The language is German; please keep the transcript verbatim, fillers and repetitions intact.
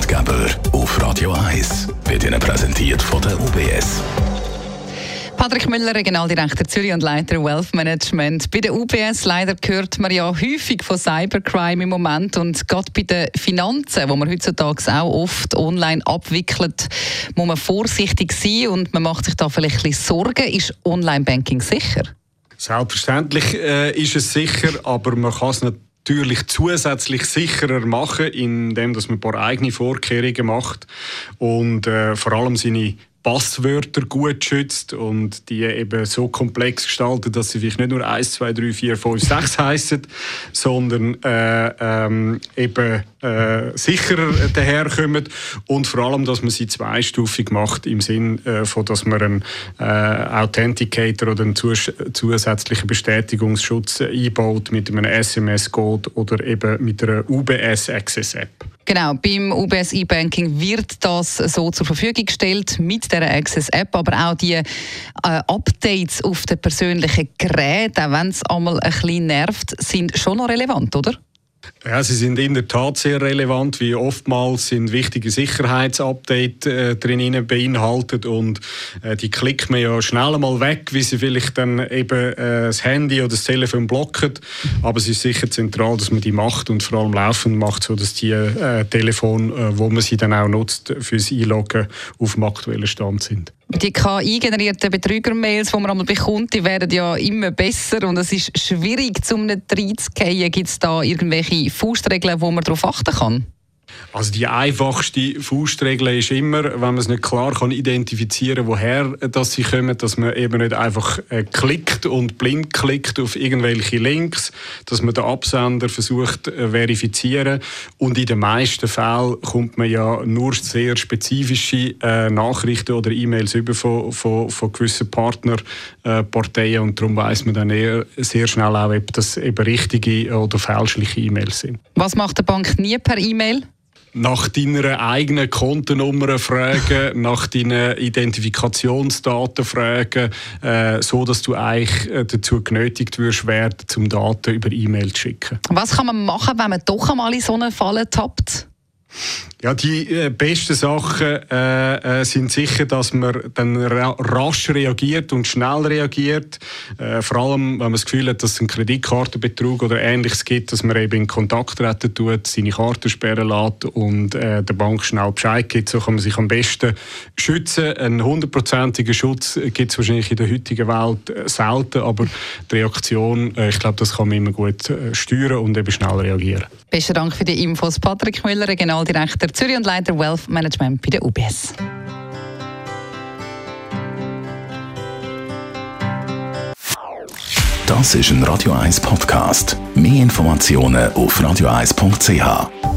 Ratgeber auf Radio eins wird Ihnen präsentiert von der U B S. Patrick Müller, Regionaldirektor Zürich und Leiter Wealth Management. Bei der U B S leider hört man ja häufig von Cybercrime im Moment, und gerade bei den Finanzen, wo man heutzutage auch oft online abwickelt, muss man vorsichtig sein und man macht sich da vielleicht ein bisschen Sorgen. Ist Online-Banking sicher? Selbstverständlich äh, ist es sicher, aber man kann es nicht natürlich zusätzlich sicherer machen, indem dass man ein paar eigene Vorkehrungen macht und äh, vor allem seine Passwörter gut schützt und die eben so komplex gestaltet, dass sie vielleicht nicht nur eins, zwei, drei, vier, fünf, sechs heissen, sondern äh, ähm, eben äh, sicherer daherkommen, und vor allem, dass man sie zweistufig macht im Sinn äh, von, dass man einen äh, Authenticator oder einen zus- zusätzlichen Bestätigungsschutz einbaut mit einem S M S-Code oder eben mit einer U B S Access App. Genau, beim U B S E-Banking wird das so zur Verfügung gestellt mit der Access App, aber auch die äh, Updates auf den persönlichen Geräten, auch wenn es einmal ein bisschen nervt, sind schon noch relevant, oder? Ja, sie sind in der Tat sehr relevant, wie oftmals sind wichtige Sicherheitsupdates äh, drin beinhaltet, und äh, die klickt man ja schnell mal weg, wie sie vielleicht dann eben äh, das Handy oder das Telefon blocken. Aber es ist sicher zentral, dass man die macht und vor allem laufend macht, so dass die äh, Telefone, äh, wo man sie dann auch nutzt fürs Einloggen, auf dem aktuellen Stand sind. Die K I-generierten Betrüger-Mails, die man einmal bekommt, die werden ja immer besser und es ist schwierig, um nicht reinzugehen. Gibt es da irgendwelche Faustregeln, wo man darauf achten kann? Also die einfachste Faustregel ist immer, wenn man es nicht klar kann identifizieren kann, woher dass sie kommen, dass man eben nicht einfach äh, klickt und blind klickt auf irgendwelche Links, dass man den Absender versucht äh, verifizieren, und in den meisten Fällen kommt man ja nur sehr spezifische äh, Nachrichten oder E-Mails über von, von, von gewissen Partnerparteien, äh, und darum weiss man dann eher sehr schnell auch, ob das eben richtige oder fälschliche E-Mails sind. Was macht die Bank nie per E-Mail? Nach deiner eigenen Kontennummer fragen, nach deinen Identifikationsdaten fragen, äh, so dass du eigentlich äh, dazu genötigt wirst werden, zum Daten über E-Mail zu schicken. Was kann man machen, wenn man doch einmal in so eine Falle tappt? Ja, die äh, besten Sachen äh, äh, sind sicher, dass man dann ra- rasch reagiert und schnell reagiert. Äh, vor allem, wenn man das Gefühl hat, dass es einen Kreditkartenbetrug oder Ähnliches gibt, dass man eben in Kontakt treten tut, seine Karten sperren lässt und äh, der Bank schnell Bescheid gibt. So kann man sich am besten schützen. Einen hundertprozentigen Schutz gibt es wahrscheinlich in der heutigen Welt äh, selten, aber die Reaktion, äh, ich glaube, das kann man immer gut äh, steuern und eben schnell reagieren. Besten Dank für die Infos, Patrick Müller, Regionaldirektor Zürich und Leiter Wealth Management bei der U B S. Das ist ein Radio eins Podcast. Mehr Informationen auf radio eins punkt c h.